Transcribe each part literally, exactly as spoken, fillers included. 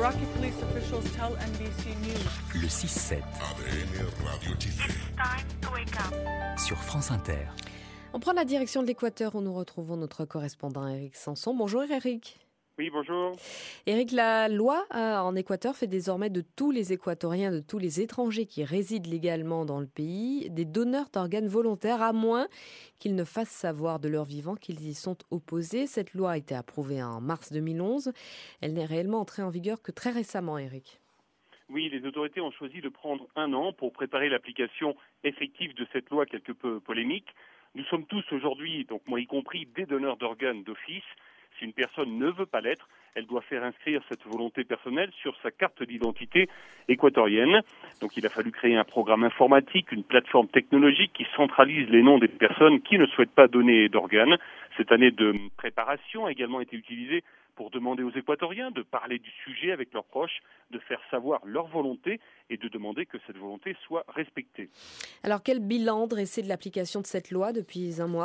Iraqi police officials tell N B C News. Le six sept. A D N Radio T V. It's time to wake up. Sur France Inter. On prend la direction de l'Équateur où nous retrouvons notre correspondant Éric Sanson. Bonjour Éric. Oui, bonjour. Éric, la loi euh, en Équateur fait désormais de tous les Équatoriens, de tous les étrangers qui résident légalement dans le pays, des donneurs d'organes volontaires, à moins qu'ils ne fassent savoir de leur vivant qu'ils y sont opposés. Cette loi a été approuvée en mars deux mille onze. Elle n'est réellement entrée en vigueur que très récemment, Éric. Oui, les autorités ont choisi de prendre un an pour préparer l'application effective de cette loi quelque peu polémique. Nous sommes tous aujourd'hui, donc moi y compris, des donneurs d'organes d'office. Si une personne ne veut pas l'être, elle doit faire inscrire cette volonté personnelle sur sa carte d'identité équatorienne. Donc il a fallu créer un programme informatique, une plateforme technologique qui centralise les noms des personnes qui ne souhaitent pas donner d'organes. Cette année de préparation a également été utilisée pour demander aux Équatoriens de parler du sujet avec leurs proches, de faire savoir leur volonté et de demander que cette volonté soit respectée. Alors quel bilan dresser de l'application de cette loi depuis un mois ?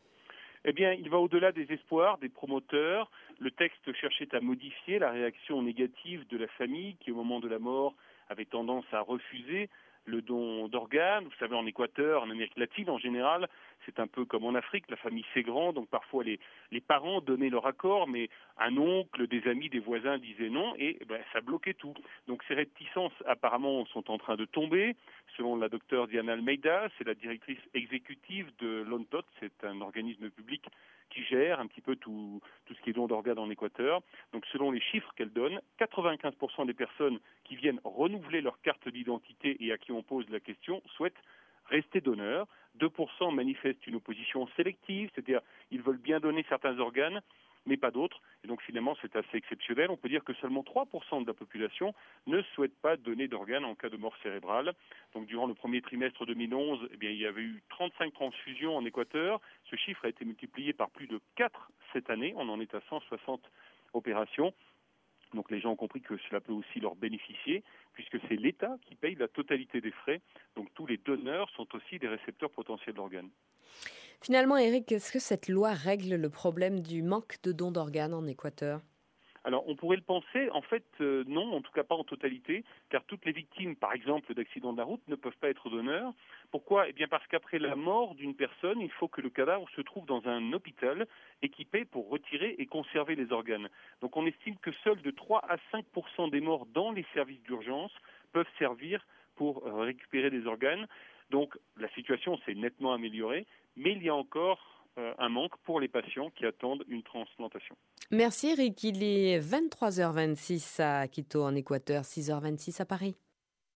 Eh bien, il va au-delà des espoirs des promoteurs. Le texte cherchait à modifier la réaction négative de la famille qui, au moment de la mort, avait tendance à refuser le don d'organes. Vous savez, en Équateur, en Amérique latine en général, c'est un peu comme en Afrique, la famille c'est grand, donc parfois les, les parents donnaient leur accord, mais un oncle, des amis, des voisins disaient non, et ben, ça bloquait tout. Donc ces réticences apparemment sont en train de tomber. Selon la docteure Diana Almeida, c'est la directrice exécutive de l'ONTOT, c'est un organisme public qui gère un petit peu tout, tout ce qui est don d'organes en Équateur. Donc selon les chiffres qu'elle donne, quatre-vingt-quinze pour cent des personnes qui viennent renouveler leur carte d'identité et à qui on pose la question souhaitent rester donneurs. deux pour cent manifestent une opposition sélective, c'est-à-dire ils veulent bien donner certains organes, mais pas d'autres. Et donc finalement, c'est assez exceptionnel. On peut dire que seulement trois pour cent de la population ne souhaite pas donner d'organes en cas de mort cérébrale. Donc durant le premier trimestre deux mille onze, eh bien, il y avait eu trente-cinq transfusions en Équateur. Ce chiffre a été multiplié par plus de quatre cette année. On en est à cent soixante opérations. Donc les gens ont compris que cela peut aussi leur bénéficier, puisque c'est l'État qui paye la totalité des frais. Donc tous les donneurs sont aussi des récepteurs potentiels d'organes. Finalement, Éric, est-ce que cette loi règle le problème du manque de dons d'organes en Équateur ? Alors, on pourrait le penser, en fait, euh, non, en tout cas pas en totalité, car toutes les victimes, par exemple, d'accidents de la route, ne peuvent pas être donneurs. Pourquoi ? Eh bien, parce qu'après la mort d'une personne, il faut que le cadavre se trouve dans un hôpital équipé pour retirer et conserver les organes. Donc, on estime que seuls de trois à cinq pour cent des morts dans les services d'urgence peuvent servir pour euh, récupérer des organes. Donc, la situation s'est nettement améliorée, mais il y a encore euh, un manque pour les patients qui attendent une transplantation. Merci Eric, il est vingt-trois heures vingt-six à Quito en Équateur, six heures vingt-six à Paris.